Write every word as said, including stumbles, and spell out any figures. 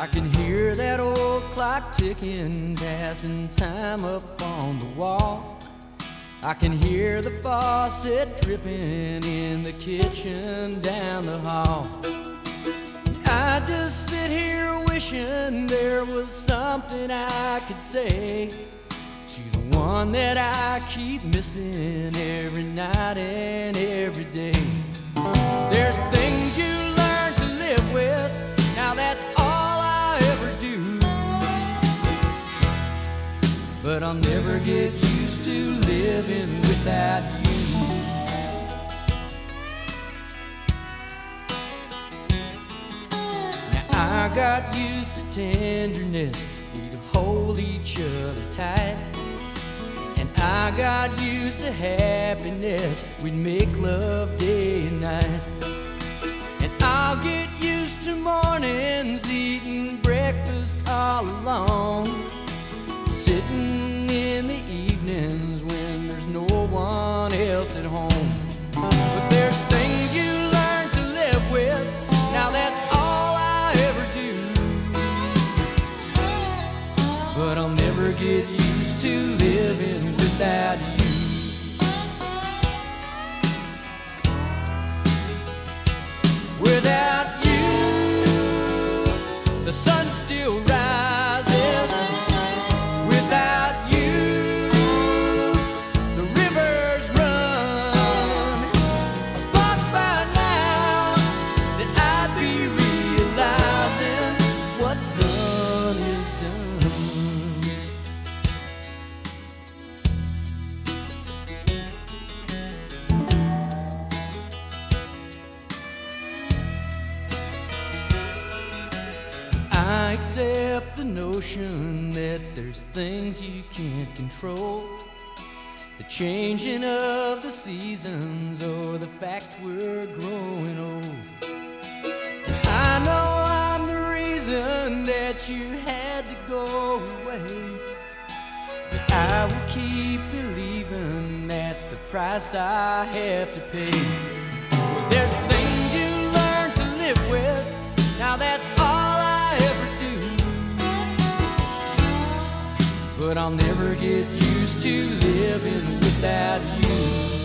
I can hear that old clock ticking, passing time up on the wall. I can hear the faucet dripping in the kitchen down the hall. I just sit here wishing there was something I could say to the one that I keep missing every night and every day. There's things you learn to live with, now that's all I ever do. But I'll never get used to living without you. Now I got used to tenderness, we'd hold each other tight. And I got used to happiness, we'd make love day and night. And I'll get used to mornings, eating breakfast all alone, sitting in the evenings when there's no one else at home. But there's things you learn to live with, now that's all I ever do. But I'll never get used to living without you. Without you, the sun still rises. Without you, the rivers run. I thought by now that I'd be realizing what's done is done. I accept the notion that there's things you can't control, the changing of the seasons or the fact we're growing old. And I know I'm the reason that you had to go away, but I will keep believing that's the price I have to pay. Well, there's things you learn to live with, now that's all I ever do. But I'll never get used to living without you.